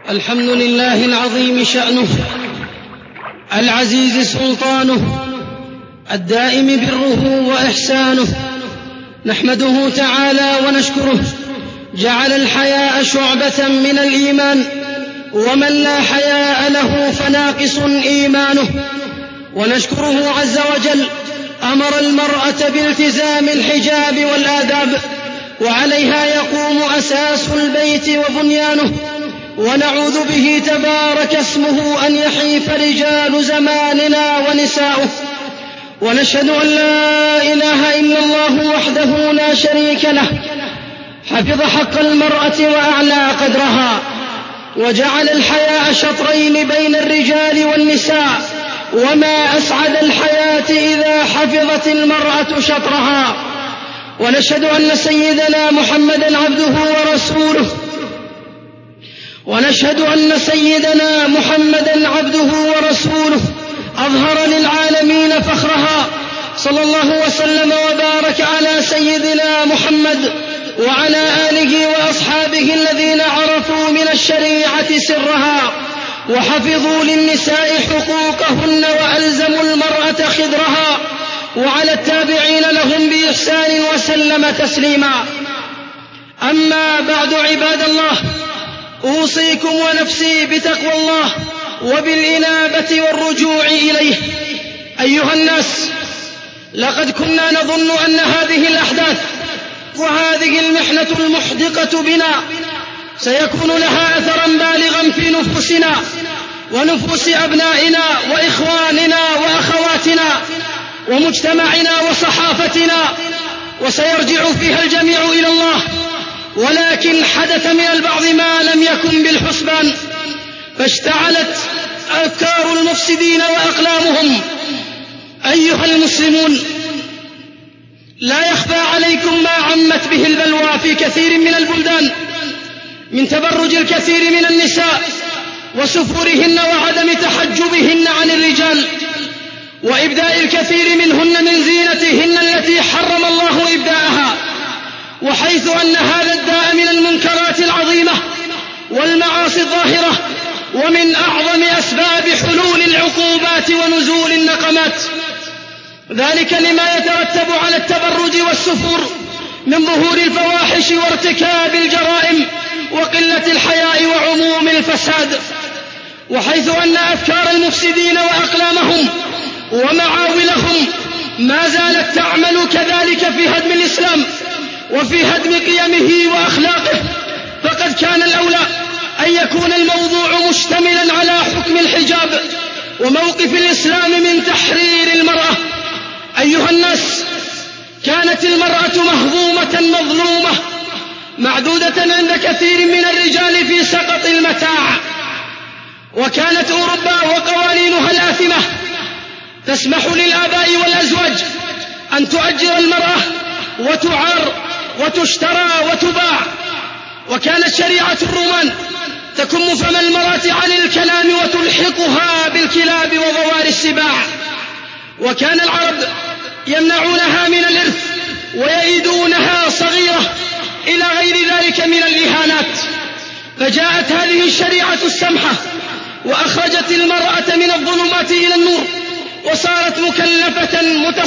الحمد لله العظيم شأنه، العزيز سلطانه، الدائم بره وإحسانه. نحمده تعالى ونشكره، جعل الحياء شعبة من الإيمان، ومن لا حياء له فناقص إيمانه. ونشكره عز وجل أمر المرأة بالتزام الحجاب والآداب، وعليها يقوم أساس البيت وبنيانه. ونعوذ به تبارك اسمه أن يحيف رجال زماننا ونساؤه. ونشهد أن لا إله إلا الله وحده لا شريك له، حفظ حق المرأة وأعلى قدرها، وجعل الحياء شطرين بين الرجال والنساء. وما أسعد الحياة إذا حفظت المرأة شطرها. ونشهد أن سيدنا محمدا عبده ورسوله، أظهر للعالمين فخرها، صلى الله وسلم وبارك على سيدنا محمد وعلى آله وأصحابه الذين عرفوا من الشريعة سرها، وحفظوا للنساء حقوقهن وألزموا المرأة خدرها، وعلى التابعين لهم بإحسان وسلم تسليما. أما بعد، عباد الله، أوصيكم ونفسي بتقوى الله وبالإنابة والرجوع إليه. أيها الناس، لقد كنا نظن أن هذه الأحداث وهذه المحنة المحدقة بنا سيكون لها أثرا بالغا في نفوسنا ونفوس أبنائنا وإخواننا وأخواتنا ومجتمعنا وصحافتنا، وسيرجع فيها الجميع إلى الله. ولكن حدث من البعض ما لم يكن بالحسبان، فاشتعلت أفكار المفسدين وأقلامهم. أيها المسلمون، لا يخفى عليكم ما عمت به البلوى في كثير من البلدان من تبرج الكثير من النساء وسفورهن وعدم تحجبهن عن الرجال، وإبداء الكثير منهن من زينتهن التي حرم الله إبداءها. وحيث أن هذا الداء من المنكرات العظيمة والمعاصي الظاهرة، ومن أعظم أسباب حلول العقوبات ونزول النقمات، ذلك لما يترتب على التبرج والسفور من ظهور الفواحش وارتكاب الجرائم وقلة الحياء وعموم الفساد. وحيث أن أفكار المفسدين وأقلامهم ومعاولهم ما زالت تعمل كذلك في هدم الإسلام وفي هدم قيمه وأخلاقه، فقد كان الأولى أن يكون الموضوع مشتملا على حكم الحجاب وموقف الإسلام من تحرير المرأة. أيها الناس، كانت المرأة مهضومة مظلومة معدودة عند كثير من الرجال في سقط المتاع، وكانت أوروبا وقوانينها الآثمة تسمح للآباء والأزواج أن تؤجر المرأة وتعار وتشترى وتباع. وكانت شريعة الرومان تكم فم المرأة عن الكلام وتلحقها بالكلاب وضواري السباع. وكان العرب يمنعونها من الإرث ويئدونها صغيرة إلى غير ذلك من الإهانات. فجاءت هذه الشريعة السمحة وأخرجت المرأة من الظلمات إلى النور، وصارت مكلفة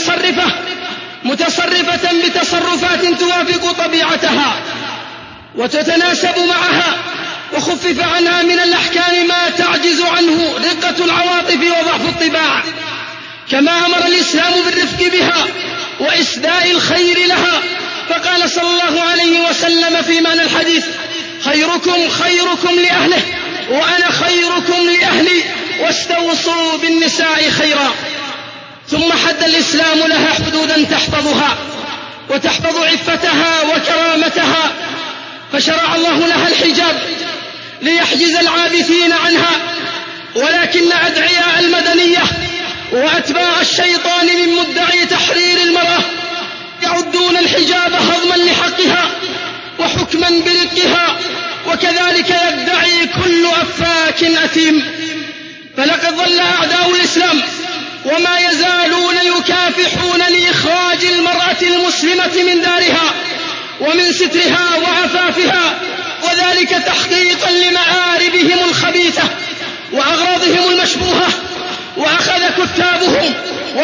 متصرفة بتصرفات توافق طبيعتها وتتناسب معها، وخفف عنها من الأحكام ما تعجز عنه رقة العواطف وضعف الطباع. كما أمر الإسلام بالرفق بها وإسداء الخير لها، فقال صلى الله عليه وسلم في معنى الحديث: خيركم خيركم لأهله وأنا خيركم لأهلي، واستوصوا بالنساء خيرا. ثم حد الإسلام لها حدودا تحفظها وتحفظ عفتها وكرامتها، فشرع الله لها الحجاب ليحجز العابثين عنها. ولكن أدعياء المدنية وأتباع الشيطان من مدعي تحرير المرأة يعدون الحجاب هضما لحقها وحكما برقها، وكذلك يدعي كل أفاك أثيم. فلقد ظل أعداء الإسلام وما يزالون يكافحون لإخراج المرأة المسلمة من دارها ومن سترها وعفافها، وذلك تحقيقا لمآربهم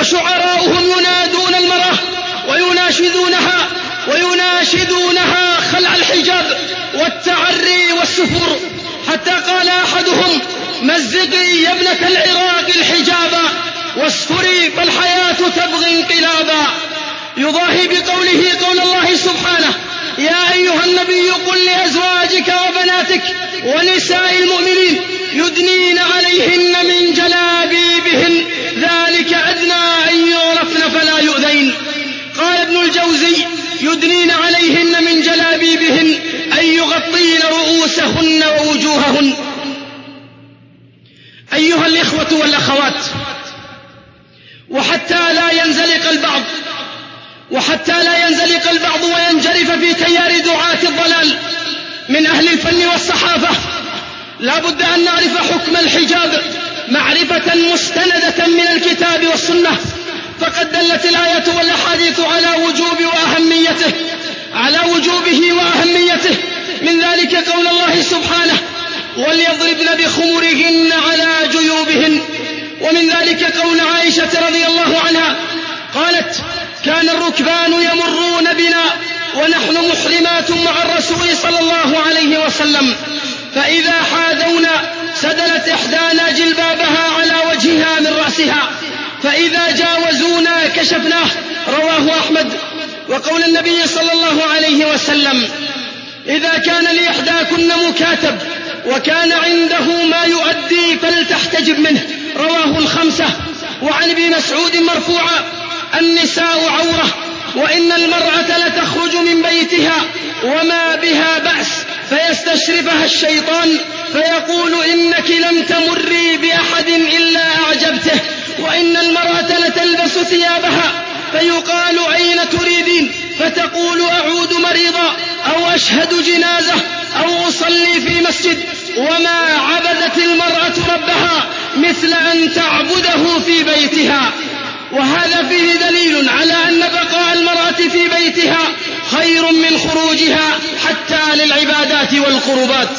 وشعراؤهم ينادون المرأة ويناشدونها خلع الحجاب والتعري والسفور، حتى قال أحدهم: مزقي يا ابنة العراق الحجاب واسفري فالحياة تبغي انقلابا، يضاهي بقوله قول الله سبحانه: يا أيها النبي قل لأزواجك وبناتك ونساء المؤمنين يدنين عليهن من جلابيبهن ذلك أدنى أن يعرفن فلا يؤذين. قال ابن الجوزي: يدنين عليهن من جلابيبهن أن يغطين رؤوسهن ووجوههن. أيها الإخوة والأخوات، وحتى لا ينزلق البعض وينجرف في تيار دعاة الضلال من أهل الفن والصحافة، لا بد أن نعرف حكم الحجاب معرفة مستندة من الكتاب والسنة، فقد دلت الآية والأحاديث على وجوبه وأهميته. من ذلك قول الله سبحانه: وليضربن بخمرهن على جيوبهن. ومن ذلك قول عائشة رضي الله عنها قالت: كان الركبان يمرون بنا ونحن محرمات مع الرسول صلى الله عليه وسلم، فإذا حاذونا سدلت إحدانا جلبابها على وجهها من رأسها، فإذا جاوزونا كشفناه. رواه أحمد. وقول النبي صلى الله عليه وسلم: إذا كان لإحداكن مكاتب وكان عنده ما يؤدي فلتحتجب منه. رواه الخمسة. وعن ابن مسعود مرفوعا: النساء عورة، وإن المرأة لتخرج من بيتها وما بها بأس فيستشرفها الشيطان فيقول: إنك لم تمري بأحد إلا أعجبته. وإن المرأة لتلبس ثيابها فيقال: أين تريدين؟ فتقول: أعود مريضا، أو أشهد جنازة، أو أصلي في مسجد. وما عبدت المرأة ربها مثل أن تعبده في بيتها. وهذا فيه دليل على أن بقاء المرأة في بيتها خير من خروجها حتى للعبادات والقربات.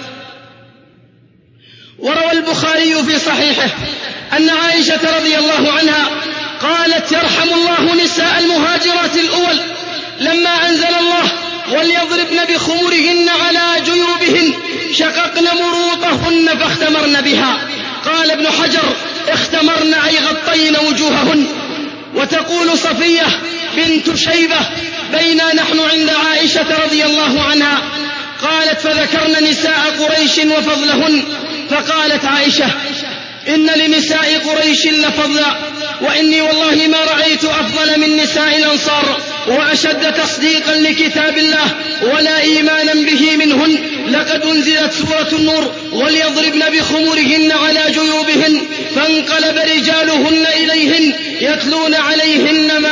وروى البخاري في صحيحه أن عائشة رضي الله عنها قالت: يرحم الله نساء المهاجرات الأول لما أنزل الله: وليضربن بخمرهن على جيوبهن شققن مروطهن فاختمرن بها. قال ابن حجر: اختمرن أي غطين وجوههن. وتقول صفية بنت شيبة: بينا نحن عند عائشة رضي الله عنها قالت: فذكرن نساء قريش وفضلهن، فقالت عائشة: إن لنساء قريش لفضلا، وإني والله ما رأيت أفضل من نساء الأنصار وأشد تصديقا لكتاب الله ولا إيمانا به منهن. لقد أنزلت سورة النور: وليضربن بخمرهن على جيوبهن، فانقلب رجالهن إليهن يتلون عليهن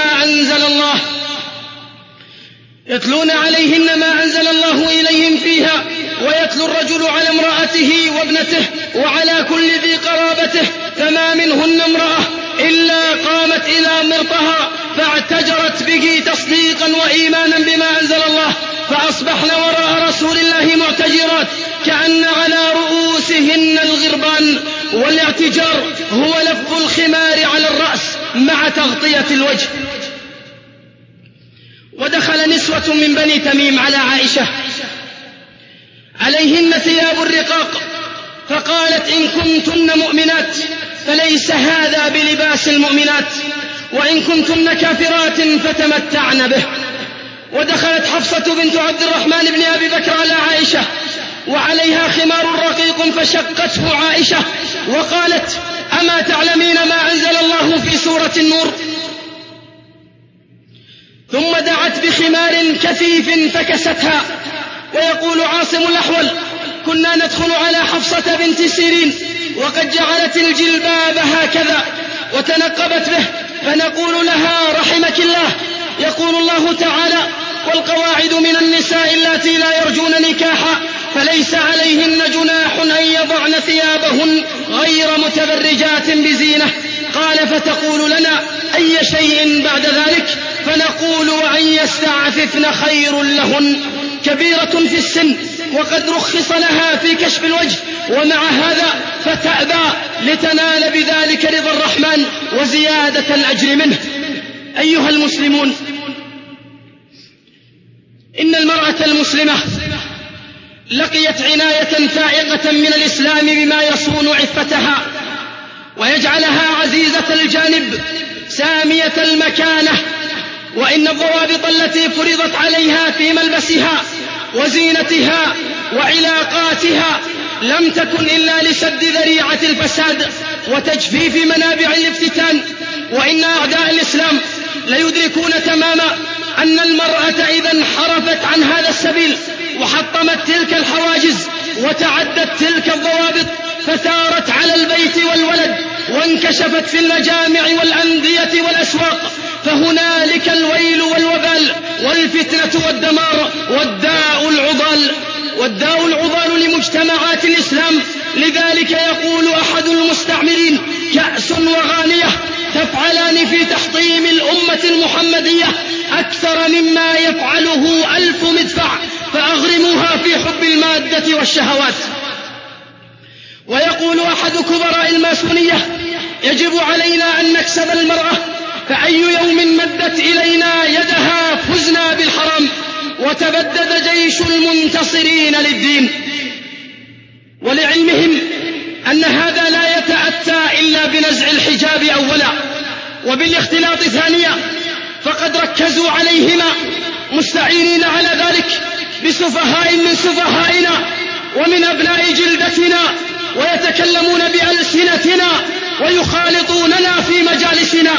ما أنزل الله إليهم فيها، ويتلو الرجل على امرأته وابنته وعلى كل ذي قرابته، فما منهن امرأة إلا قامت إلى مرطها فاعتجرت به تصديقا وإيمانا بما أنزل الله، فأصبحن وراء رسول الله معتجرات كأن على رؤوسهن الغربان. والاعتجار هو لف الخمار على الرأس مع تغطية الوجه. ودخل نسوة من بني تميم على عائشة عليهن ثياب الرقاق، فقالت: إن كنتن مؤمنات فليس هذا بلباس المؤمنات، وإن كنتن كافرات فتمتعن به. ودخلت حفصة بنت عبد الرحمن بن أبي بكر على عائشة وعليها خمار رقيق، فشقته عائشة وقالت: أما تعلمين ما أنزل الله في سورة النور؟ ثم دعت بخمار كثيف فكستها. ويقول عاصم الأحول: كنا ندخل على حفصة بنت سيرين وقد جعلت الجلباب هكذا وتنقبت به، فنقول لها: رحمك الله. يقول الله تعالى: والقواعد من النساء اللاتي لا يرجون نكاحا فليس عليهن جناح أن يضعن ثيابهن غير متبرجات بزينة. قال: فتقول لنا: أي شيء بعد ذلك؟ فنقول: وأن يستعففن خير لهن. كبيرة في السن وقد رخص لها في كشف الوجه، ومع هذا فتأبى لتنال بذلك رضا الرحمن وزيادة الأجر منه. أيها المسلمون، إن المرأة المسلمة لقيت عناية فائقة من الإسلام بما يصون عفتها ويجعلها عزيزة الجانب سامية المكانة. وإن الضوابط التي فرضت عليها في ملبسها وزينتها وعلاقاتها لم تكن إلا لسد ذريعة الفساد وتجفيف منابع الافتتان. وإن أعداء الإسلام ليدركون تماما أن المرأة إذا انحرفت عن هذا السبيل وحطمت تلك الحواجز وتعدت تلك الضوابط فثارت على البيت والولد وانكشفت في المجامع والأندية والأسواق، فهنالك الويل والوبال والفتنة والدمار والداء العضال لمجتمعات الإسلام. لذلك يقول أحد المستعمرين: كأس وغانية تفعلان في تحطيم الأمة المحمدية أكثر مما يفعله 1000 مدفع، فأغرموها في حب المادة والشهوات. ويقول أحد كبراء الماسونية: يجب علينا أن نكسب المرأة، فأي يوم مدت إلينا يدها فزنا بالحرام وتبدد جيش المنتصرين للدين. ولعلمهم أن هذا لا يتأتى إلا بنزع الحجاب أولا وبالاختلاط ثانيا، فقد ركزوا عليهما مستعينين على ذلك بسفهاء من سفهائنا ومن أبناء جلدتنا، ويتكلمون بألسنتنا ويخالطوننا في مجالسنا.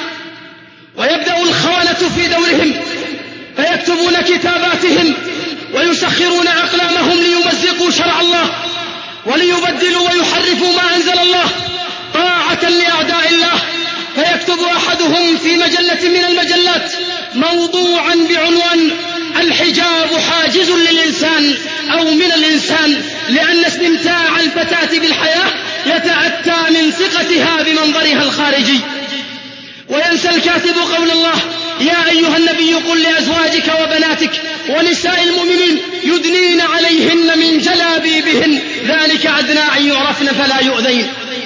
ويبدأ الخونة في دورهم فيكتبون كتاباتهم ويسخرون أقلامهم ليمزقوا شرع الله وليبدلوا ويحرفوا ما أنزل الله طاعة لأعداء الله. فيكتب أحدهم في مجلة من المجلات موضوعا بعنوان: الحجاب حاجز للإنسان أو من الإنسان، لأن استمتاع الفتاة بالحياة يتأتى من ثقتها بمنظرها الخارجي. وينسى الكاتب قول الله: يا أيها النبي قل لأزواجك وبناتك ونساء المؤمنين يدنين عليهن من جلابيبهن ذلك أدنى أن يعرفن فلا يؤذين.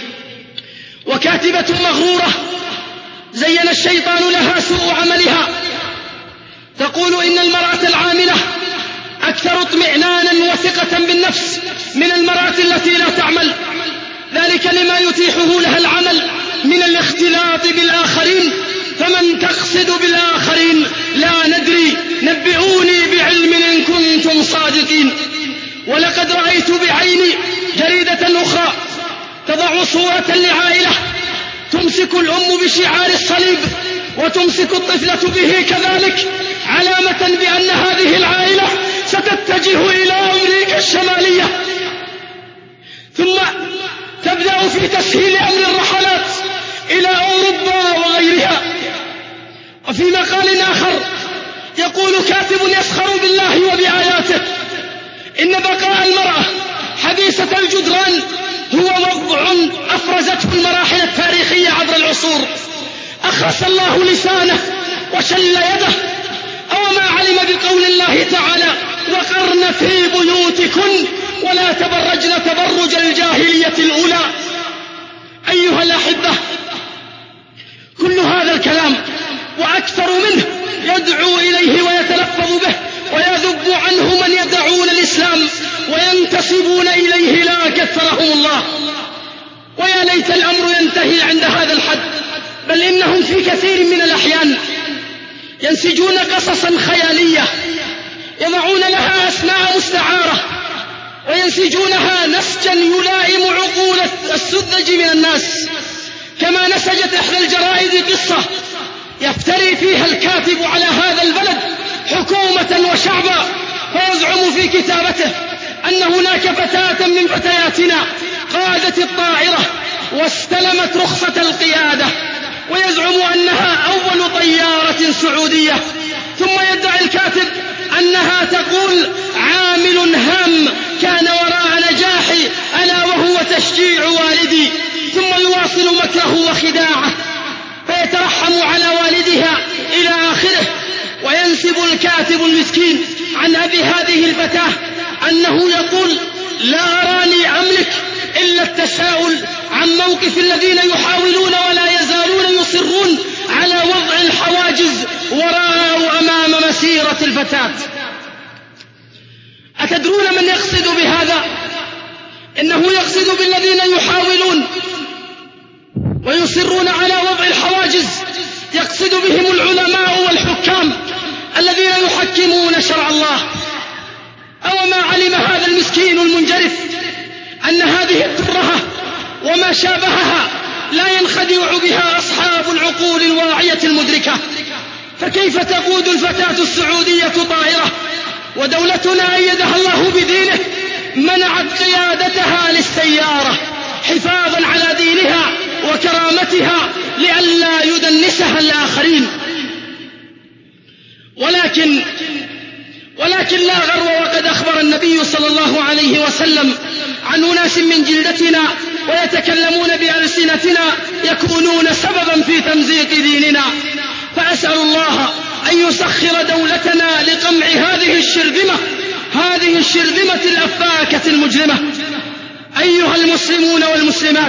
وكاتبة مغرورة زين الشيطان لها سوء عملها تقول: إن المرأة العاملة أكثر اطمئنانا وثقة بالنفس من المرأة التي لا تعمل، ذلك لما يتيحه لها العمل من الاختلاط بالآخرين. فمن تقصد بالآخرين؟ لا ندري، نبئوني بعلم إن كنتم صادقين. ولقد رأيت بعيني جريدة أخرى تضع صورة لعائلة تمسك الأم بشعار الصليب وتمسك الطفلة به كذلك، علامة بأن هذه العائلة ستتجه إلى أمريكا الشمالية، ثم تبدأ في تسهيل أمر الرحلات إلى أوروبا وغيرها. وفي مقال آخر يقول كاتب يسخر بالله وبآياته: إن بقاء المرأة حبيسة الجدران هو وضع أفرزته المراحل التاريخية عبر العصور. أخرس الله لسانه وشل يده، أو ما علم بقول الله تعالى: وقرن في بيوتكن ولا تبرجن تبرج الجاهلية الأولى. أيها الأحبة، كل هذا الكلام وأكثر منه يدعو إليه ويتلفظ به ويذب عنه من يدعون الإسلام وينتسبون إليه لا كثرهم الله. ويا ليت الأمر ينتهي عند هذا الحد، بل إنهم في كثير من الأحيان ينسجون قصصا خيالية يضعون لها أسماء مستعارة وينسجونها نسجا يلائم عقول السذج من الناس. كما نسجت إحدى الجرائد قصة يفتري فيها الكاتب على هذا البلد حكومة وشعبا، فيزعم في كتابته أن هناك فتاة من فتياتنا قادت الطائرة واستلمت رخصة القيادة، ويزعم أنها أول طيارة سعودية، ثم يدعي الكاتب أنها تقول: عامل هام كان وراء نجاحي ألا وهو تشجيع والدي، ثم يواصل مكره وخداعه فيترحم على والدها إلى آخره. وينسب الكاتب المسكين عن أبي هذه الفتاة أنه يقول: لا أراني أملك إلا التسليم يتساءل عن موقف الذين يحاولون ولا يزالون يصرون على وضع الحواجز وراء وأمام مسيرة الفتاة. أتدرون من يقصد بهذا؟ إنه يقصد بالذين يحاولون ويصرون على وضع الحواجز، يقصد بهم العلماء والحكام الذين يحكمون شرع الله. أو ما علم هذا المسكين المنجرف أن هذه الترهة وما شابهها لا ينخدع بها أصحاب العقول الواعية المدركة؟ فكيف تقود الفتاة السعودية طائرة ودولتنا أيدها الله بدينه منعت قيادتها للسيارة حفاظا على دينها وكرامتها لئلا يدنسها الآخرين؟ ولكن لا غرو، وقد أخبر النبي صلى الله عليه وسلم عن أناس من جلدتنا ويتكلمون بألسنتنا يكونون سببا في تمزيق ديننا. فأسأل الله أن يسخر دولتنا لقمع هذه الشرذمة الأفاكة المجرمة. أيها المسلمون والمسلمات،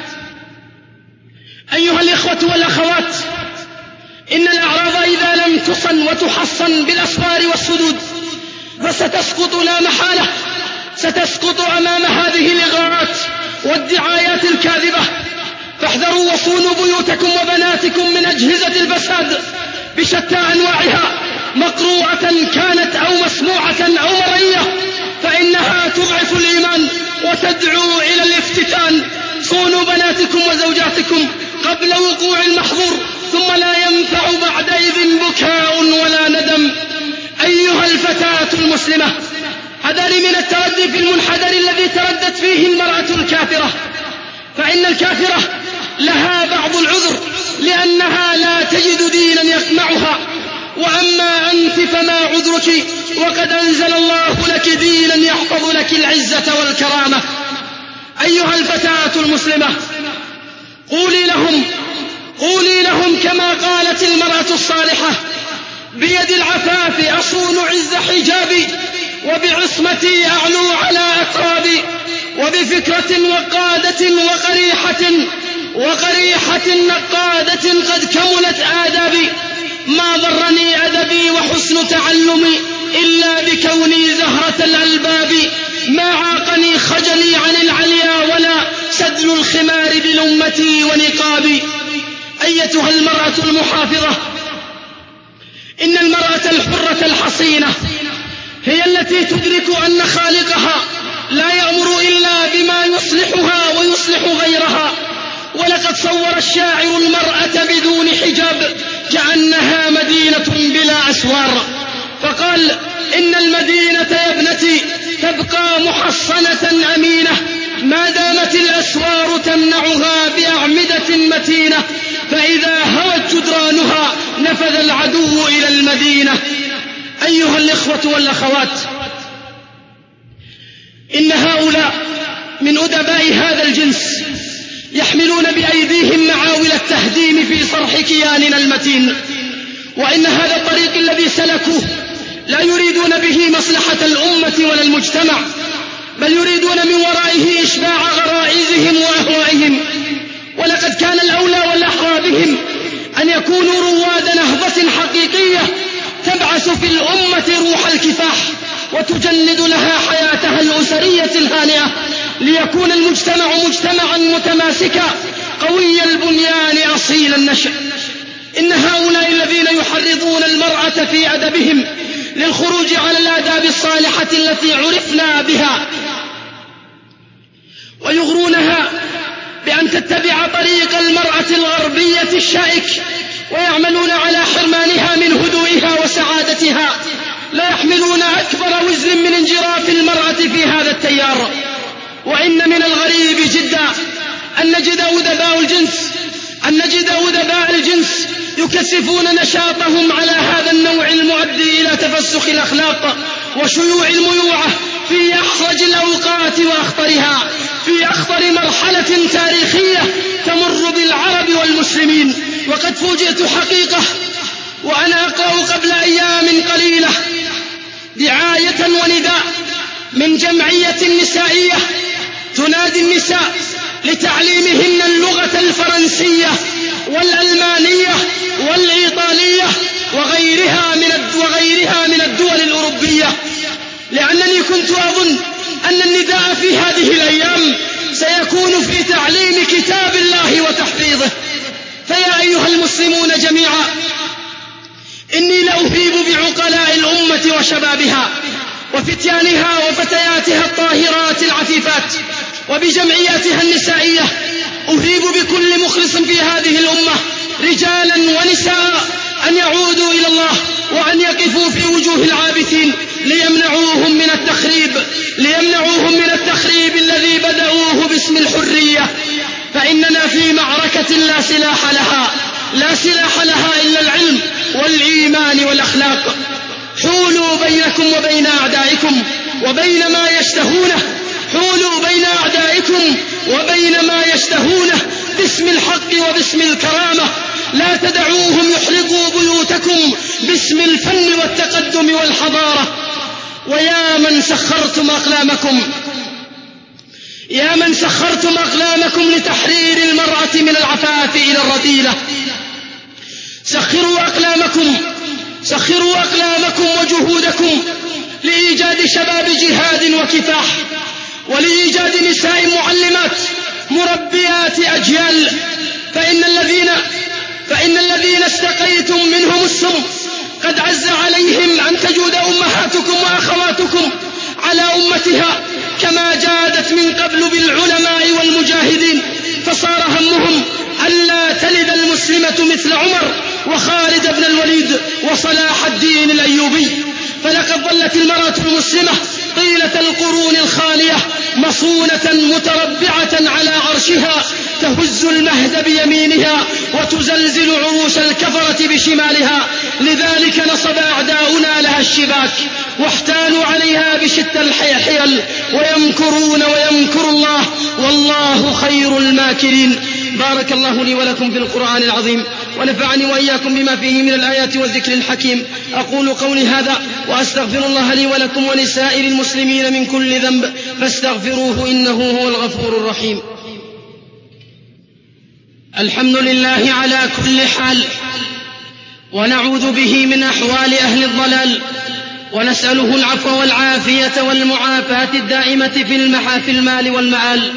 أيها الإخوة والأخوات، إن الأعراض إذا لم تصن وتحصن بالأسوار والسدود فستسقط لا محالة، ستسقط أمام هذه الإغراءات والدعايات الكاذبة. فاحذروا وصونوا بيوتكم وبناتكم من أجهزة الفساد بشتى أنواعها، مقروءة كانت أو مسموعة أو مرئية، فإنها تضعف الإيمان وتدعو إلى الافتتان. صونوا بناتكم وزوجاتكم قبل وقوع المحظور، ثم لا ينفع بعدئذ بكاء ولا ندم. أيها الفتاة المسلمة، حذري من التردي في المنحدر الذي تردت فيه المرأة الكافرة، فإن الكافرة لها بعض العذر لأنها لا تجد دينا يقمعها، وأما أنت فما عذرك وقد أنزل الله لك دينا يحفظ لك العزة والكرامة. أيها الفتاة المسلمة، قولي لهم كما قالت المرأة الصالحة: بيد العفاف أصون عز حجابي، وبعصمتي أعلو على أترابي، وبفكرة وقريحة نقادة قد كملت آدابي، ما ضرني أدبي وحسن تعلمي إلا بكوني زهرة الألباب، ما عاقني خجلي عن العليا ولا سدل الخمار بلمتي ونقابي. أيتها المرأة المحافظة، إن المرأة الحرة الحصينة هي التي تدرك أن خالقها لا يأمر إلا بما يصلحها ويصلح غيرها. ولقد صور الشاعر المرأة بدون حجاب كأنها مدينة بلا أسوار، فقال: إن المدينة يا ابنتي تبقى محصنة أمينة ما دامت الأسوار تمنعها بأعمدة متينة، فإذا هوت جدرانها نفذ العدو إلى المدينة. أيها الإخوة والأخوات، إن هؤلاء من أدباء هذا الجنس يحملون بأيديهم معاول التهديم في صرح كياننا المتين، وإن هذا الطريق الذي سلكوه لا يريدون به مصلحة الأمة ولا المجتمع، بل يريدون من ورائه إشباع غرائزهم وأهوائهم. ولقد كان الأولى والأحرى بهم أن يكونوا رواد نهضة حقيقية تبعث في الأمة روح الكفاح وتجند لها حياتها الأسرية الهانئة، ليكون المجتمع مجتمعا متماسكا قوي البنيان أصيل النشأ. إن هؤلاء الذين يحرضون المرأة في أدبهم للخروج على الآداب الصالحة التي عرفنا بها، ويغرونها بأن تتبع طريق المرأة الغربية الشائك، ويعملون على حرمانها من هدوئها وسعادتها، لا يحملون أكبر وزر من انجراف المرأة في هذا التيار. وإن من الغريب جدا أن نجد أدباء الجنس يكثفون نشاطهم على هذا النوع المؤدي إلى تفسخ الأخلاق وشيوع الميوعة في أحرج الأوقات وأخطرها، في أخطر مرحلة تاريخية تمر بالعرب والمسلمين. وقد فوجئت حقيقة وأنا أقرأ قبل أيام قليلة دعاية ونداء من جمعية نسائية تنادي النساء لتعليمهن اللغة الفرنسية والألمانية والإيطالية وغيرها من الدول الأوروبية، لأنني كنت أظن أن النداء في هذه الأيام سيكون في تعليم كتاب الله وتحفيظه. فيا أيها المسلمون جميعا، إني لأهيب بعقلاء الأمة وشبابها وفتيانها وفتياتها الطاهرات العفيفات وبجمعياتها النسائية، أهيب بكل مخلص في هذه الأمة رجالا ونساء أن يعودوا إلى الله وأن يقفوا في وجوه العابثين ليمنعوهم من التخريب الذي بدأوه باسم الحرية. فإننا في معركة لا سلاح لها إلا العلم والإيمان والأخلاق. حولوا بينكم وبين أعدائكم وبين ما يشتهونه باسم الحق وباسم الكرامة. لا تدعوهم يحرقوا بيوتكم باسم الفن والتقدم والحضارة. ويا من سخرتم أقلامكم لتحرير المرأة من العفاف إلى الرذيلة، سخروا أقلامكم وجهودكم لإيجاد شباب جهاد وكفاح، ولإيجاد نساء معلمات مربيات أجيال. فإن الذين استقيتم منهم السم قد عز عليهم أن تجود أمهاتكم وأخواتكم على أمتها كما جادت من قبل بالعلماء والمجاهدين، فصار همهم ألا تلد المسلمة مثل عمر وخالد بن الوليد وصلاح الدين الأيوبي. فلقد ظلت المرأة المسلمة طيلة القرون الخالية مصونة متربعة على عرشها، تهز المهد بيمينها وتزلزل عروش الكفرة بشمالها. لذلك نصب أعداؤنا لها الشباك واحتالوا عليها بشتى الحيل، ويمكرون ويمكر الله والله خير الماكرين. بارك الله لي ولكم في القرآن العظيم، ونفعني وإياكم بما فيه من الآيات والذكر الحكيم. أقول قولي هذا وأستغفر الله لي ولكم ولسائر المسلمين من كل ذنب فاستغفروه إنه هو الغفور الرحيم. الحمد لله على كل حال، ونعوذ به من أحوال أهل الضلال، ونسأله العفو والعافية والمعافاة الدائمة في المال والمآل،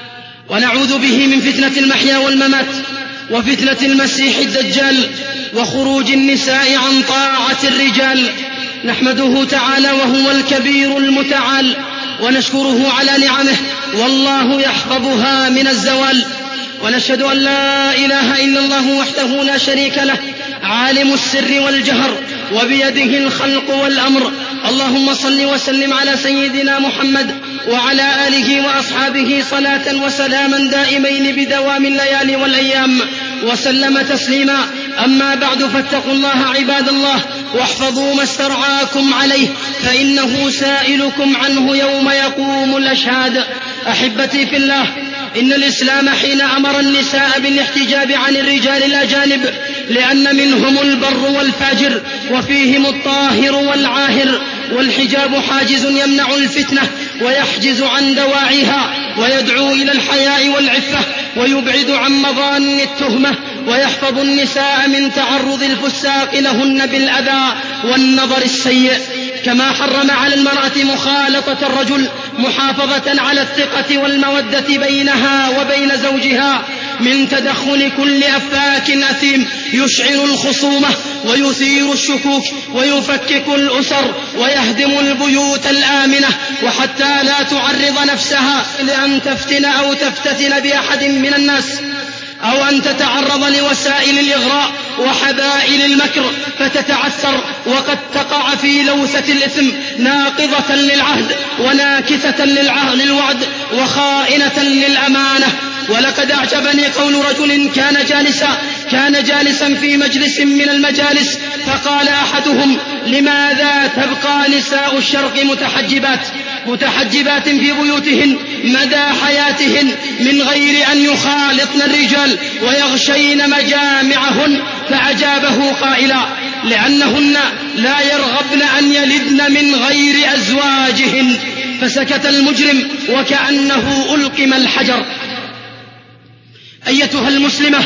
ونعوذ به من فتنة المحيا والممات وفتنة المسيح الدجال وخروج النساء عن طاعة الرجال. نحمده تعالى وهو الكبير المتعال، ونشكره على نعمه والله يحفظها من الزوال. ونشهد أن لا إله إلا الله وحده لا شريك له عالم السر والجهر وبيده الخلق والأمر. اللهم صل وسلم على سيدنا محمد وعلى آله وأصحابه صلاة وسلاما دائمين بدوام الليالي والأيام وسلم تسليما. أما بعد، فاتقوا الله عباد الله واحفظوا ما استرعاكم عليه، فإنه سائلكم عنه يوم يقوم الأشهاد. أحبتي في الله، إن الإسلام حين أمر النساء بالاحتجاب عن الرجال الأجانب لأن منهم البر والفاجر وفيهم الطاهر والعاهر، والحجاب حاجز يمنع الفتنة ويحجز عن دواعيها ويدعو إلى الحياء والعفة ويبعد عن مظان التهمة ويحفظ النساء من تعرض الفساق لهن بالأذى والنظر السيء. كما حرم على المرأة مخالطة الرجل محافظة على الثقة والمودة بينها وبين زوجها من تدخل كل أفاك أثيم يشعل الخصومة ويثير الشكوك ويفكك الأسر ويهدم البيوت الآمنة، وحتى لا تعرض نفسها لأن تفتن أو تفتتن بأحد من الناس، أو أن تتعرض لوسائل الإغراء وحبائل المكر فتتعثر وقد تقع في لوثة الإثم ناقضة للعهد وناكثة للوعد وخائنة للأمانة. ولقد أعجبني قول رجل كان جالسا في مجلس من المجالس، فقال أحدهم: لماذا تبقى نساء الشرق متحجبات في بيوتهن مدى حياتهن من غير أن يخالطن الرجال ويغشين مجامعهن؟ فأجابه قائلا: لأنهن لا يرغبن أن يلدن من غير أزواجهن. فسكت المجرم وكأنه ألقم الحجر. أيتها المسلمة،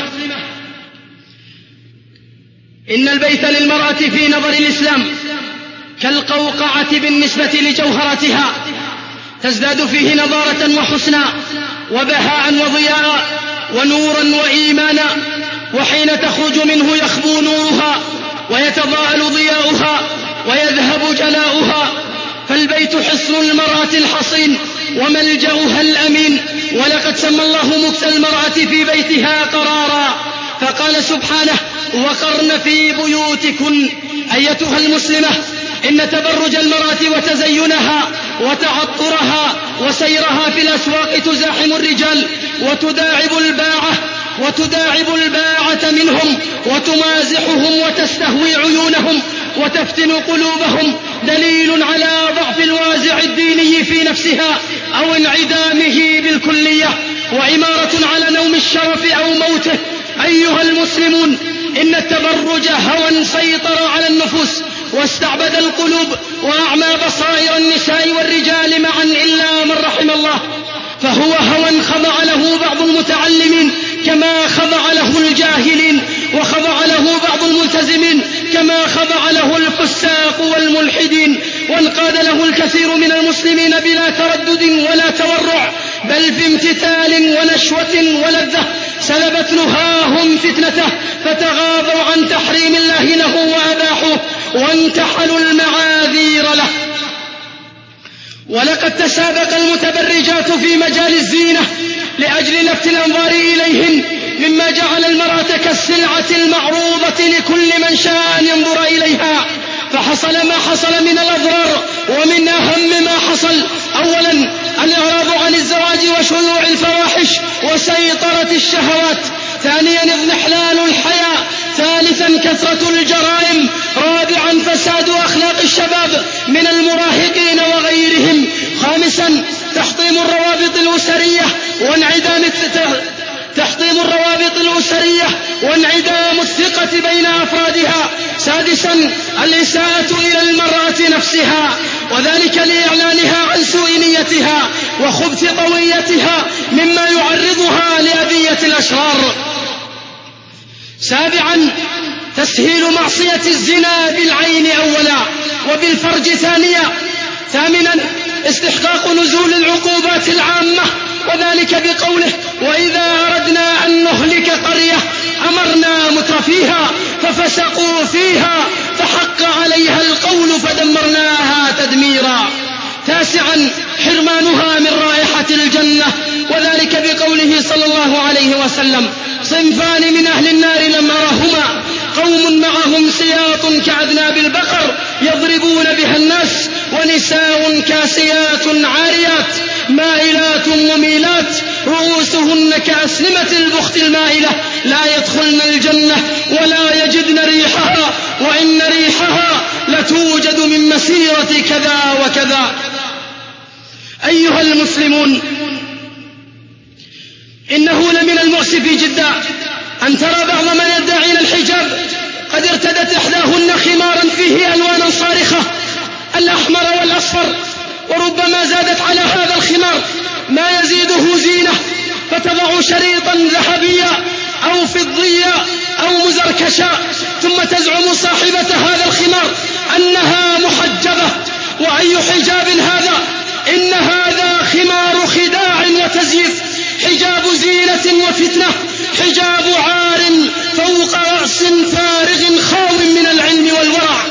إن البيت للمرأة في نظر الإسلام كالقوقعة بالنسبة لجوهرتها، تزداد فيه نضارة وحسنا وبهاء وضياء ونورا وإيمانا، وحين تخرج منه يخبو نورها ويتضاءل ضياؤها ويذهب جلاؤها. فالبيت حصن المرأة الحصين وملجأها الأمين، ولقد سمى الله مكث المرأة في بيتها قرارا، فقال سبحانه: وقرن في بيوتكن. أيتها المسلمة، إن تبرج المرأة وتزينها وتعطرها وسيرها في الأسواق تزاحم الرجال وتداعب الباعة منهم وتمازحهم وتستهوي عيونهم وتفتن قلوبهم، دليل على ضعف الوازع الديني في نفسها أو انعدامه بالكلية، وعمارة على نوم الشرف أو موته. أيها المسلمون، إن التبرج هوى سيطر على النفوس واستعبد القلوب وأعمى بصائر النساء والرجال معا إلا من رحم الله، فهو هوى خضع له بعض المتعلمين كما خضع له الجاهلين، وخضع له بعض الملتزمين كما خضع له الفساق والملحدين، وانقاد له الكثير من المسلمين بلا تردد ولا تورع، بل في امتثال ونشوة ولذة سلبت نهاهم فتنته، فتغاضوا عن تحريم الله له وأباحوه وانتحلوا المعاذير له. ولقد تسابق المتبرجات في مجال الزينة لأجل لفت الأنظار إليهن، مما جعل المرأة كالسلعة المعروضة لكل من شاء أن ينظر إليها، فحصل ما حصل من الأضرار، ومن أهم ما حصل: أولا الإعراض عن الزواج وشيوع الفواحش وسيطرة الشهوات، ثانيا اضمحلال الحياء، ثالثا كثرة الجرائم، رابعا فساد أخلاق الشباب من المراهقين وغيرهم، خامسا تحطيم الروابط وانعدام الثقة بين أفرادها، سادسا الإساءة إلى المرأة نفسها، وذلك لإعلانها عن سوء نيتها وخبث طويتها مما يعرضها لأذية الأشرار، سابعا تسهيل معصية الزنا بالعين أولا وبالفرج ثانيا، ثامنا استحقاق نزول العقوبات العامة، وذلك بقوله: وإذا أردنا أن نهلك قرية أمرنا مترفيها ففسقوا فيها فحق عليها القول فدمرناها تدميرا، تاسعا حرمانها من رائحة الجنة، وذلك بقوله صلى الله عليه وسلم: صنفان من أهل النار لم أرهما، قوم معهم سياط كأذناب البقر يضربون بها الناس، ونساء كاسيات عاريات مائلات مميلات رؤوسهن كأسنمة البخت المائلة، لا يدخلن الجنة ولا يجدن ريحها، وإن ريحها لتوجد من مسيرة كذا وكذا. أيها المسلمون، إنه لمن المؤسف جدا أن ترى بعض من يدعين الحجاب قد ارتدت إحداهن خمارا فيه ألوانا صارخة، الأحمر والأصفر، وربما زادت على هذا الخمار ما يزيده زينة، فتضع شريطا ذهبيا أو فضيا أو مزركشا، ثم تزعم صاحبة هذا الخمار أنها محجبة. وأي حجاب هذا؟ إن هذا خمار خداع وتزييف، حجاب زينة وفتنة، حجاب عار فوق رأس فارغ خاو من العلم والورع.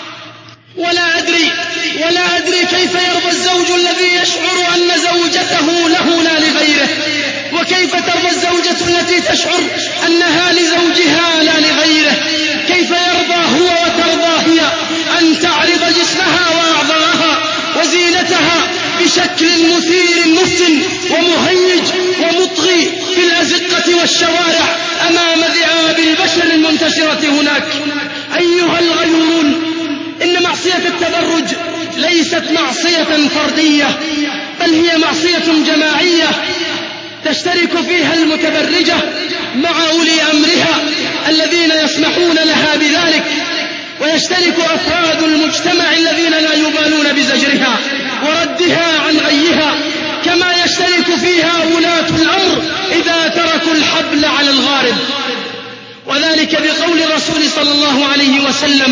ولا أدري كيف يرضى الزوج الذي يشعر أن زوجته له لا لغيره، وكيف ترضى الزوجة التي تشعر أنها لزوجها لا لغيره، كيف يرضى هو وترضى هي أن تعرض جسمها وأعضاءها وزينتها بشكل مثير مفتن ومهيج ومطغي في الأزقة والشوارع أمام ذئاب البشر المنتشرة هناك. أيها الغيورون، إن معصية التبرج ليست معصية فردية، بل هي معصية جماعية تشترك فيها المتبرجة مع أولي أمرها الذين يسمحون لها بذلك، ويشترك أفراد المجتمع الذين لا يبالون بزجرها. وردها عن غيها، كما يشترك فيها ولاة الأمر إذا تركوا الحبل على الغارب. وذلك بقول الرسول صلى الله عليه وسلم: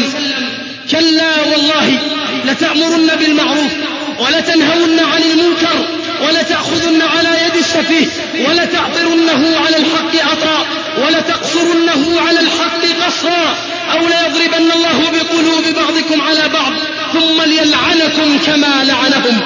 كلا والله لتأمرن بالمعروف ولتنهون عن المنكر ولتأخذن على يد السفيه ولتعطرنه على الحق عطرا ولتقصرنه على الحق قصرا، أو ليضربن الله بقلوب بعضكم على بعض ثم ليلعنكم كما لعنهم.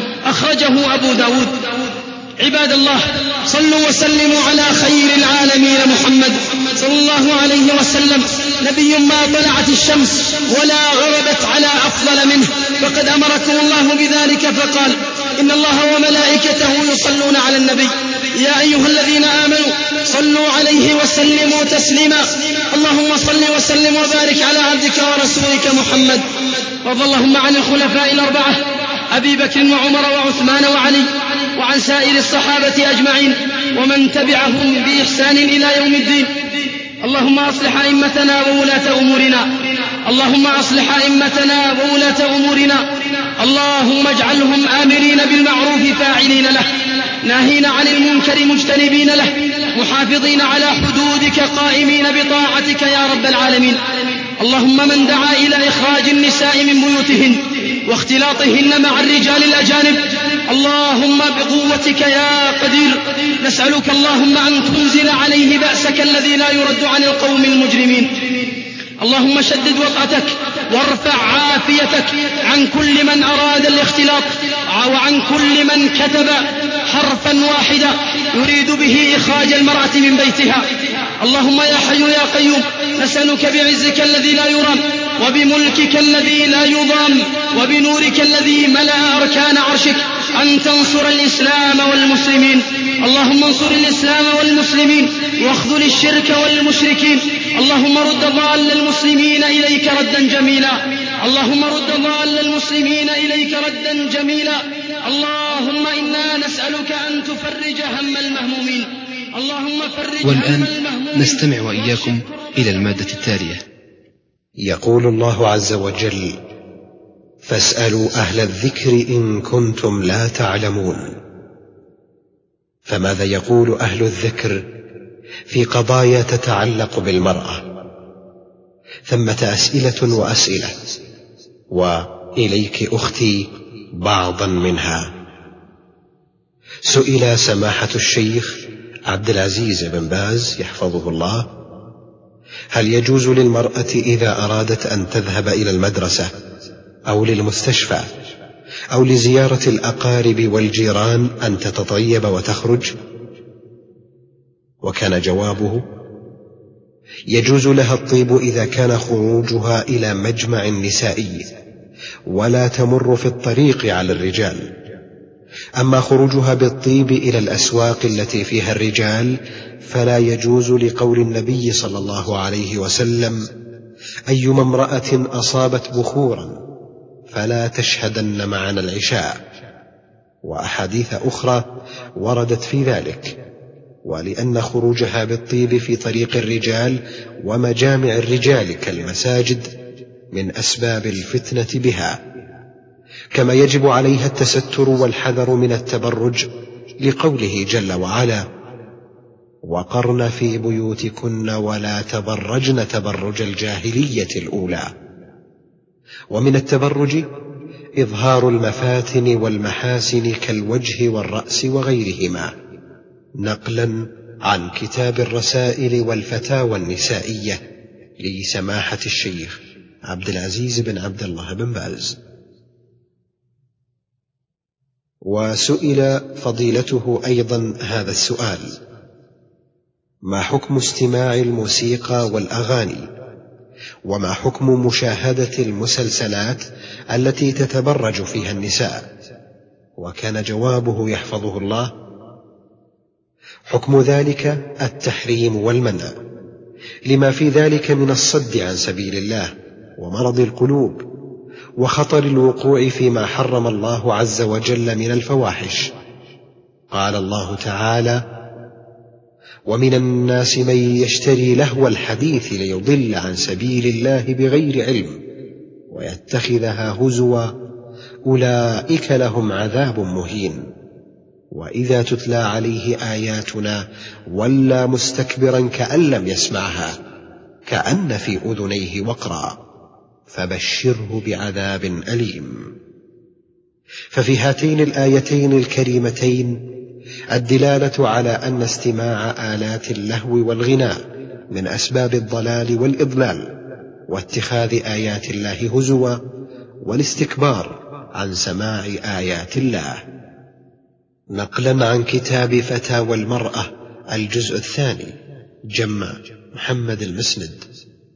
أخرجه أبو داود. عباد الله، صلوا وسلموا على خير العالمين محمد صلى الله عليه وسلم، نبي ما طلعت الشمس ولا غربت على أفضل منه، فقد أمركم الله بذلك فقال: إن الله وملائكته يصلون على النبي يا أيها الذين آمنوا صلوا عليه وسلموا تسليما. اللهم صل وسلم وبارك على عبدك ورسولك محمد. وارض اللهم عن الخلفاء الأربعة أبي بكر وعمر وعثمان وعلي، وعن سائر الصحابة أجمعين ومن تبعهم بإحسان إلى يوم الدين. اللهم أصلح أئمتنا وولاة أمورنا، اللهم أصلح أئمتنا وولاة أمورنا، اللهم اجعلهم آمرين بالمعروف فاعلين له، ناهين عن المنكر مجتنبين له، محافظين على حدودك قائمين بطاعتك يا رب العالمين. اللهم من دعا إلى إخراج النساء من بيوتهن واختلاطهن مع الرجال الأجانب، اللهم بقوتك يا قدير نسألك اللهم أن تنزل عليه بأسك الذي لا يرد عن القوم المجرمين. اللهم شدد وطأتك وارفع عافيتك عن كل من أراد الاختلاط وعن كل من كتب حرفا واحدا يريد به إخراج المرأة من بيتها. اللهم يا حي يا قيوم نسألك بعزك الذي لا يرام وبملكك الذي لا يضام وبنورك الذي ملأ أركان عرشك أن تنصر الإسلام والمسلمين. اللهم انصر الإسلام والمسلمين واخذل الشرك والمشركين. اللهم رد ضال المسلمين إليك ردا جميلا، اللهم رد ضال المسلمين إليك ردا جميلا. اللهم إنا نسألك أن تفرج هم المهمومين. اللهم فرج والآن هم المهمومين. نستمع وإياكم إلى المادة التالية. يقول الله عز وجل: فاسألوا أهل الذكر إن كنتم لا تعلمون. فماذا يقول أهل الذكر في قضايا تتعلق بالمرأة؟ ثمة أسئلة وأسئلة، وإليك أختي بعضا منها. سئل سماحة الشيخ عبد العزيز بن باز يحفظه الله: هل يجوز للمرأة إذا أرادت أن تذهب إلى المدرسة أو للمستشفى أو لزيارة الأقارب والجيران أن تتطيب وتخرج؟ وكان جوابه: يجوز لها الطيب إذا كان خروجها إلى مجمع نسائي ولا تمر في الطريق على الرجال. أما خروجها بالطيب إلى الأسواق التي فيها الرجال فلا يجوز، لقول النبي صلى الله عليه وسلم: أيما امرأة أصابت بخورا فلا تشهدن معنا العشاء. وأحاديث أخرى وردت في ذلك. ولأن خروجها بالطيب في طريق الرجال ومجامع الرجال كالمساجد من أسباب الفتنة بها، كما يجب عليها التستر والحذر من التبرج، لقوله جل وعلا: وقرن في بيوتكن ولا تبرجن تبرج الجاهلية الأولى. ومن التبرج إظهار المفاتن والمحاسن كالوجه والرأس وغيرهما، نقلا عن كتاب الرسائل والفتاوى النسائية لسماحة الشيخ عبد العزيز بن عبد الله بن باز. وسئل فضيلته أيضا هذا السؤال: ما حكم استماع الموسيقى والأغاني؟ وما حكم مشاهدة المسلسلات التي تتبرج فيها النساء؟ وكان جوابه يحفظه الله: حكم ذلك التحريم والمنع، لما في ذلك من الصد عن سبيل الله ومرض القلوب وخطر الوقوع فيما حرم الله عز وجل من الفواحش. قال الله تعالى: ومن الناس من يشتري لهو الحديث ليضل عن سبيل الله بغير علم ويتخذها هزوا، أولئك لهم عذاب مهين. وإذا تتلى عليه آياتنا ولى مستكبرا كأن لم يسمعها كأن في أذنيه وقرا، فبشره بعذاب أليم. ففي هاتين الآيتين الكريمتين الدلالة على أن استماع آلات اللهو والغناء من أسباب الضلال والإضلال، واتخاذ آيات الله هزوا والاستكبار عن سماع آيات الله. نقلا عن كتاب فتاوى المرأة الجزء 2 جمع محمد المسند.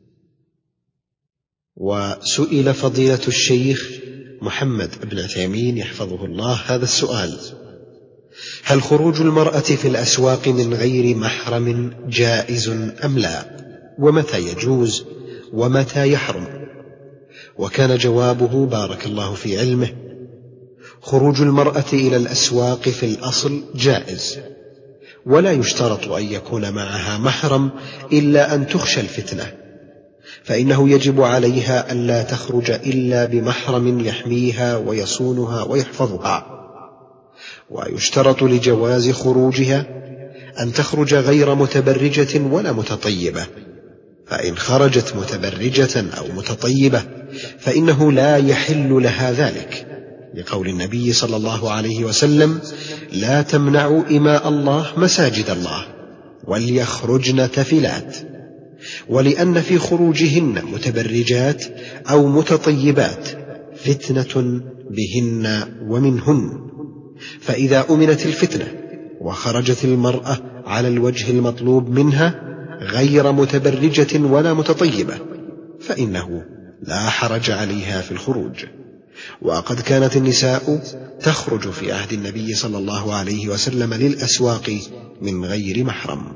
وسئل فضيلة الشيخ محمد بن عثيمين يحفظه الله هذا السؤال: هل خروج المرأة في الأسواق من غير محرم جائز أم لا؟ ومتى يجوز ومتى يحرم؟ وكان جوابه بارك الله في علمه: خروج المرأة إلى الأسواق في الأصل جائز، ولا يشترط أن يكون معها محرم إلا أن تخشى الفتنة، فإنه يجب عليها أن لا تخرج إلا بمحرم يحميها ويصونها ويحفظها. ويشترط لجواز خروجها أن تخرج غير متبرجة ولا متطيبة، فإن خرجت متبرجة أو متطيبة فإنه لا يحل لها ذلك، لقول النبي صلى الله عليه وسلم: لا تمنعوا إماء الله مساجد الله وليخرجن تفلات. ولأن في خروجهن متبرجات أو متطيبات فتنة بهن ومنهن، فإذا أمنت الفتنة وخرجت المرأة على الوجه المطلوب منها غير متبرجة ولا متطيبة فإنه لا حرج عليها في الخروج. وقد كانت النساء تخرج في عهد النبي صلى الله عليه وسلم للأسواق من غير محرم.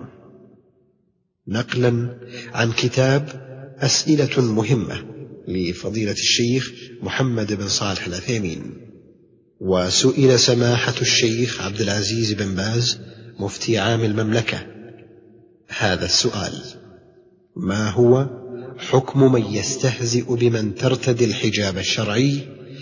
نقلا عن كتاب أسئلة مهمة لفضيلة الشيخ محمد بن صالح العثيمين. وسئل سماحة الشيخ عبد العزيز بن باز مفتي عام المملكة هذا السؤال: ما هو حكم من يستهزئ بمن ترتدي الحجاب الشرعي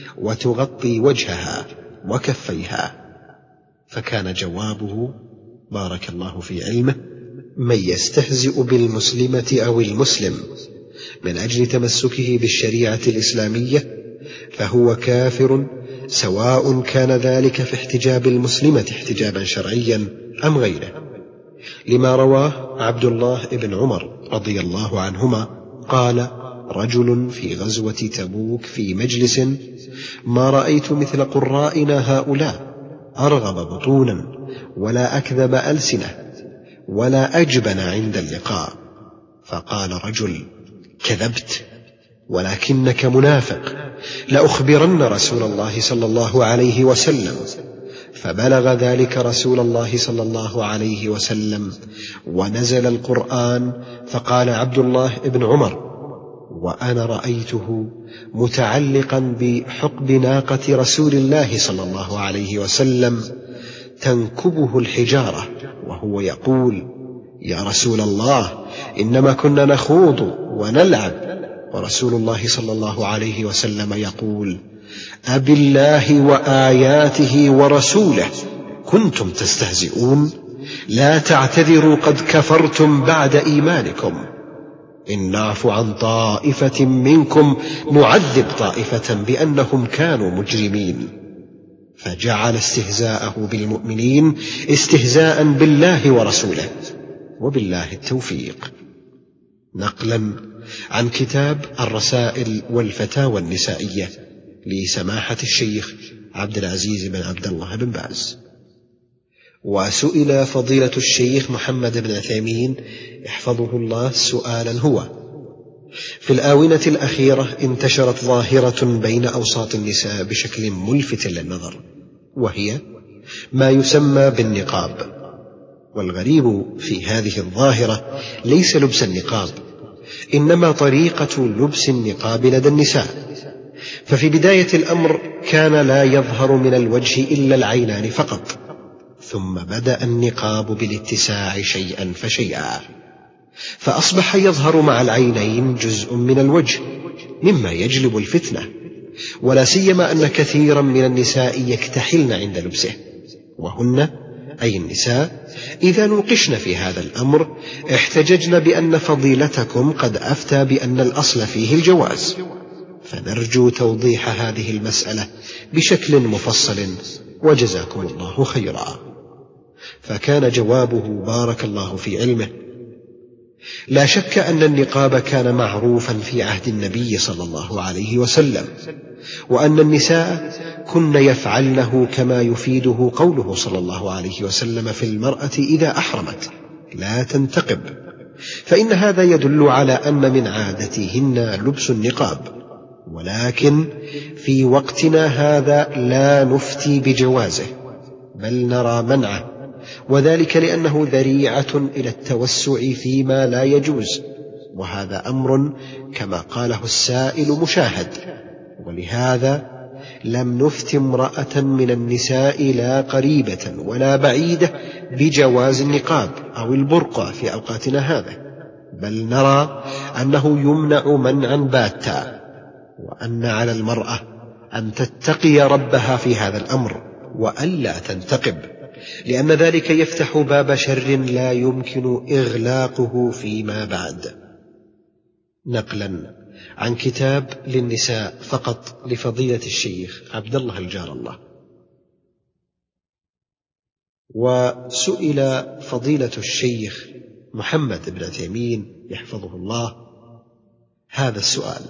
وتغطي وجهها وكفيها؟ فكان جوابه بارك الله في علمه: من يستهزئ بالمسلمة أو المسلم من أجل تمسكه بالشريعة الإسلامية فهو كافر، سواء كان ذلك في احتجاب المسلمة احتجابا شرعيا أم غيره، لما رواه عبد الله بن عمر رضي الله عنهما قال: رجل في غزوة تبوك في مجلس: ما رأيت مثل قرائنا هؤلاء أرغب بطونا ولا أكذب ألسنة ولا أجبن عند اللقاء. فقال رجل: كذبت، ولكنك منافق، لأخبرن رسول الله صلى الله عليه وسلم. فبلغ ذلك رسول الله صلى الله عليه وسلم ونزل القرآن، فقال عبد الله بن عمر وأنا رأيته متعلقا بحقب ناقة رسول الله صلى الله عليه وسلم تنكبه الحجارة وهو يقول: يا رسول الله، إنما كنا نخوض ونلعب. ورسول الله صلى الله عليه وسلم يقول: أبالله وآياته ورسوله كنتم تستهزئون؟ لا تعتذروا قد كفرتم بعد إيمانكم، إن نعفو عن طائفة منكم نعذب طائفة بأنهم كانوا مجرمين. فجعل استهزاءه بالمؤمنين استهزاء بالله ورسوله، وبالله التوفيق. نقلا عن كتاب الرسائل والفتاوى النسائية لسماحة الشيخ عبد العزيز بن عبد الله بن باز. وسئل فضيلة الشيخ محمد بن عثيمين يحفظه الله سؤالا هو: في الآونة الأخيرة انتشرت ظاهرة بين أوساط النساء بشكل ملفت للنظر، وهي ما يسمى بالنقاب. والغريب في هذه الظاهرة ليس لبس النقاب، إنما طريقة لبس النقاب لدى النساء. ففي بداية الأمر كان لا يظهر من الوجه إلا العينان فقط، ثم بدأ النقاب بالاتساع شيئا فشيئا، فأصبح يظهر مع العينين جزء من الوجه مما يجلب الفتنة، ولا سيما أن كثيرا من النساء يكتحلن عند لبسه، وهن أي النساء إذا نوقشن في هذا الأمر احتججن بأن فضيلتكم قد أفتى بأن الأصل فيه الجواز، فنرجو توضيح هذه المسألة بشكل مفصل، وجزاكم الله خيرا. فكان جوابه بارك الله في علمه: لا شك أن النقاب كان معروفا في عهد النبي صلى الله عليه وسلم، وأن النساء كن يفعلنه كما يفيده قوله صلى الله عليه وسلم في المرأة إذا أحرمت لا تنتقب، فإن هذا يدل على أن من عادتهن لبس النقاب، ولكن في وقتنا هذا لا نفتي بجوازه، بل نرى منعه، وذلك لأنه ذريعة إلى التوسع فيما لا يجوز، وهذا أمر كما قاله السائل مشاهد، ولهذا لم نفت امرأة من النساء لا قريبة ولا بعيدة بجواز النقاب أو البرقع في أوقاتنا هذا، بل نرى أنه يمنع منعا باتا، وأن على المرأة أن تتقي ربها في هذا الأمر وألا تنتقب، لأن ذلك يفتح باب شر لا يمكن إغلاقه فيما بعد. نقلا عن كتاب للنساء فقط لفضيلة الشيخ عبد الله الجار الله. وسئل فضيلة الشيخ محمد بن تيمين يحفظه الله هذا السؤال: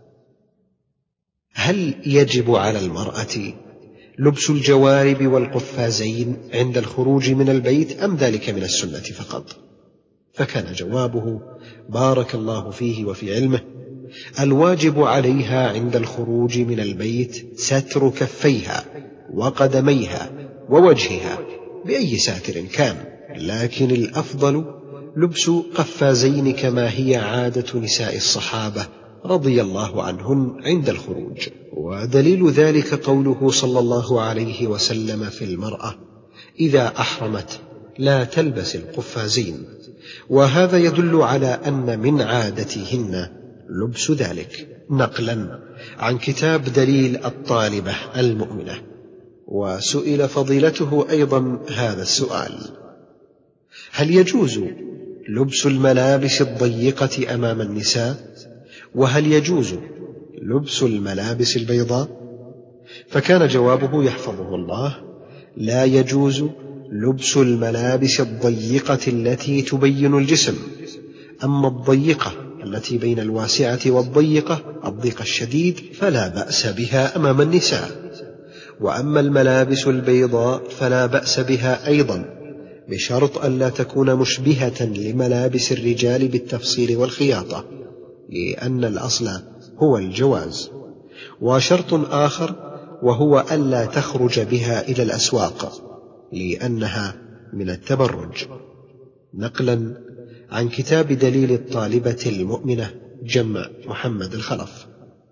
هل يجب على المرأة لبس الجوارب والقفازين عند الخروج من البيت أم ذلك من السنة فقط؟ فكان جوابه بارك الله فيه وفي علمه: الواجب عليها عند الخروج من البيت ستر كفيها وقدميها ووجهها بأي ساتر كان، لكن الأفضل لبس قفازين كما هي عادة نساء الصحابة رضي الله عنهن عند الخروج. ودليل ذلك قوله صلى الله عليه وسلم في المرأة إذا أحرمت لا تلبس القفازين، وهذا يدل على أن من عادتهن لبس ذلك، نقلا عن كتاب دليل الطالبة المؤمنة. وسئل فضيلته أيضا هذا السؤال: هل يجوز لبس الملابس الضيقة أمام النساء؟ وهل يجوز لبس الملابس البيضاء؟ فكان جوابه يحفظه الله: لا يجوز لبس الملابس الضيقة التي تبين الجسم، أما الضيقة التي بين الواسعة والضيقة الضيق الشديد فلا بأس بها أمام النساء، وأما الملابس البيضاء فلا بأس بها أيضا، بشرط ألا تكون مشبهة لملابس الرجال بالتفصيل والخياطة، لأن الأصل هو الجواز. وشرط آخر وهو ألا تخرج بها إلى الأسواق لأنها من التبرج، نقلا عن كتاب دليل الطالبة المؤمنة جمع محمد الخلف.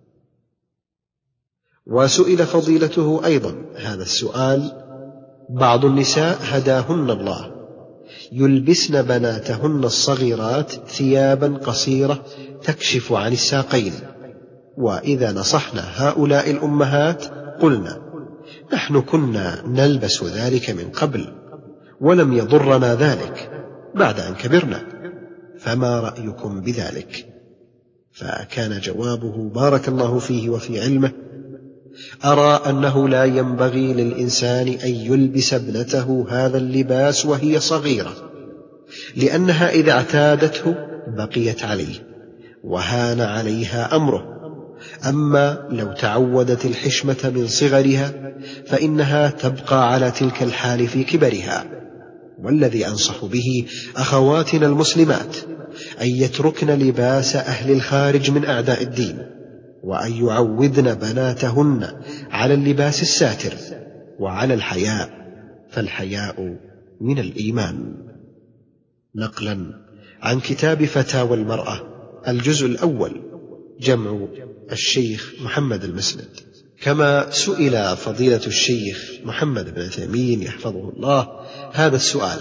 وسئل فضيلته أيضا هذا السؤال: بعض النساء هداهن الله يلبسن بناتهن الصغيرات ثيابا قصيرة تكشف عن الساقين، وإذا نصحنا هؤلاء الأمهات قلنا: نحن كنا نلبس ذلك من قبل ولم يضرنا ذلك بعد أن كبرنا، فما رأيكم بذلك؟ فكان جوابه بارك الله فيه وفي علمه: أرى أنه لا ينبغي للإنسان أن يلبس ابنته هذا اللباس وهي صغيرة، لأنها إذا اعتادته بقيت عليه وهان عليها أمره، أما لو تعودت الحشمة من صغرها فإنها تبقى على تلك الحال في كبرها. والذي أنصح به أخواتنا المسلمات أن يتركن لباس أهل الخارج من أعداء الدين، وأن يعودن بناتهن على اللباس الساتر وعلى الحياء، فالحياء من الإيمان. نقلا عن كتاب فتاوى المرأة الجزء الأول جمع الشيخ محمد المسند. كما سئل فضيلة الشيخ محمد بن تيمين يحفظه الله هذا السؤال: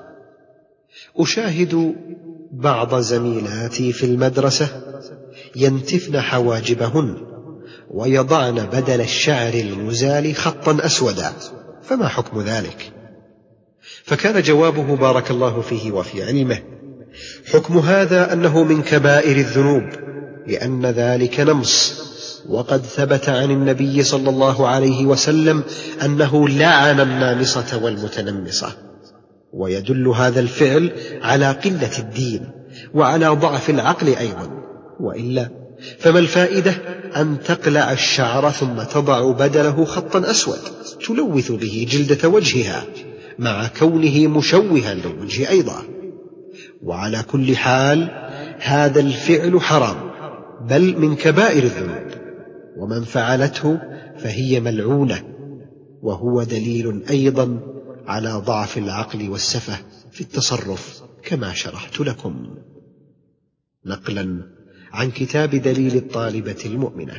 أشاهد بعض زميلاتي في المدرسة ينتفن حواجبهن ويضعن بدل الشعر المزال خطا أسودا، فما حكم ذلك؟ فكان جوابه بارك الله فيه وفي علمه: حكم هذا أنه من كبائر الذنوب، لأن ذلك نمص، وقد ثبت عن النبي صلى الله عليه وسلم أنه لعن النامصة والمتنمصة. ويدل هذا الفعل على قلة الدين وعلى ضعف العقل أيضا، وإلا فما الفائدة أن تقلع الشعر ثم تضع بدله خطا أسود تلوث به جلدة وجهها، مع كونه مشوها للوجه أيضا؟ وعلى كل حال هذا الفعل حرام، بل من كبائر الذنوب، ومن فعلته فهي ملعونة، وهو دليل أيضا على ضعف العقل والسفه في التصرف كما شرحت لكم. نقلا عن كتاب دليل الطالبة المؤمنة.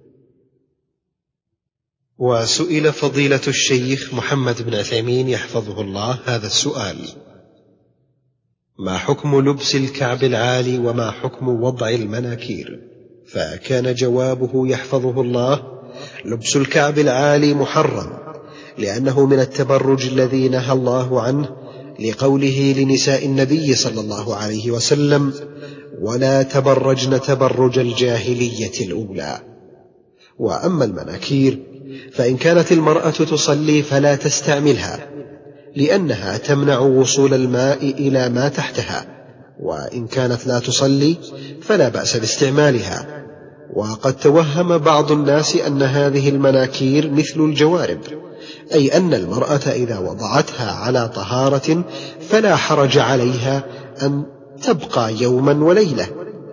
وسئل فضيلة الشيخ محمد بن عثيمين يحفظه الله هذا السؤال: ما حكم لبس الكعب العالي وما حكم وضع المناكير؟ فكان جوابه يحفظه الله: لبس الكعب العالي محرم، لأنه من التبرج الذي نهى الله عنه، لقوله لنساء النبي صلى الله عليه وسلم: ولا تبرجن تبرج الجاهلية الأولى. وأما المناكير فإن كانت المرأة تصلي فلا تستعملها، لأنها تمنع وصول الماء إلى ما تحتها، وإن كانت لا تصلي فلا بأس باستعمالها. وقد توهم بعض الناس أن هذه المناكير مثل الجوارب، أي أن المرأة إذا وضعتها على طهارة فلا حرج عليها أن تبقى يوما وليلة،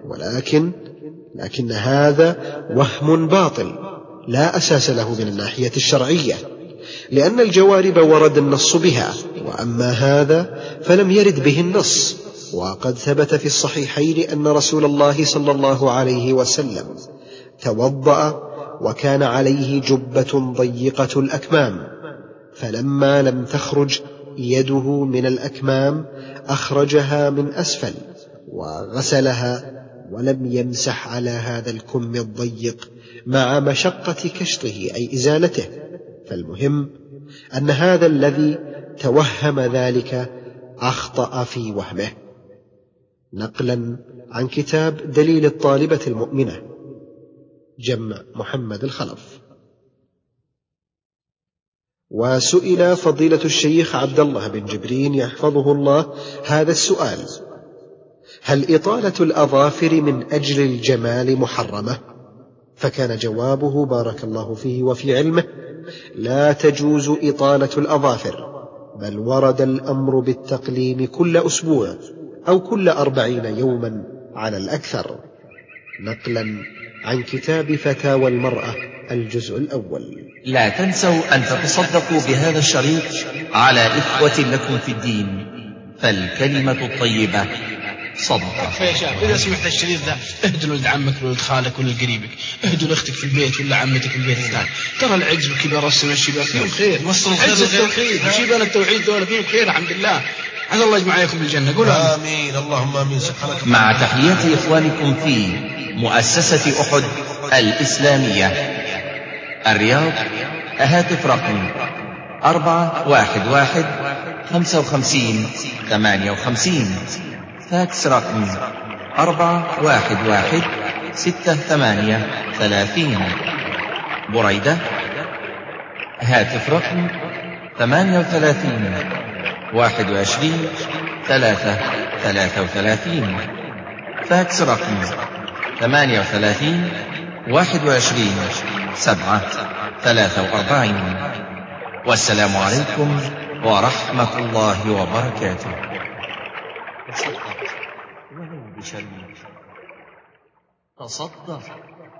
لكن هذا وهم باطل لا أساس له من الناحية الشرعية، لأن الجوارب ورد النص بها، وأما هذا فلم يرد به النص. وقد ثبت في الصحيحين أن رسول الله صلى الله عليه وسلم توضأ وكان عليه جبة ضيقة الأكمام، فلما لم تخرج يده من الأكمام أخرجها من أسفل وغسلها، ولم يمسح على هذا الكم الضيق مع مشقة كشطه أي إزالته. فالمهم أن هذا الذي توهم ذلك أخطأ في وهمه. نقلا عن كتاب دليل الطالبة المؤمنة، جمع محمد الخلف. وسئل فضيلة الشيخ عبد الله بن جبرين يحفظه الله هذا السؤال: هل إطالة الأظافر من أجل الجمال محرمة؟ فكان جوابه بارك الله فيه وفي علمه: لا تجوز إطالة الأظافر، بل ورد الأمر بالتقليم كل أسبوع أو كل 40 يوما على الأكثر. نقلا عن كتاب فتاوى المرأة الجزء الأول. لا تنسوا أن تتصدقوا بهذا الشريط على إخوة لكم في الدين، فالكلمة الطيبة صدقة. يا شاب إذا سمعت الشريط ذا اهدوا لولد عمك ولولد خالك ولولد قريبك، اهدوا لأختك في البيت ولا عمتك في البيت الثاني. ترى العجز وكبار السن والشباب فيهم خير، وصلوا عجز التوحيد وشيبان التوحيد دول فيهم خير الحمد لله. عسى الله يجمعكم بالجنة. قولوا آمين. اللهم آمين. سبحانك. مع تحيات إخوانكم في مؤسسة أحد الإسلامية الرياض، هاتف رقم 411-55-58، فاكس رقم 411-68-30. بريدة، هاتف رقم 38-21-3-33، فاكس رقم 38-21-7-43. والسلام عليكم ورحمة الله وبركاته. تصدق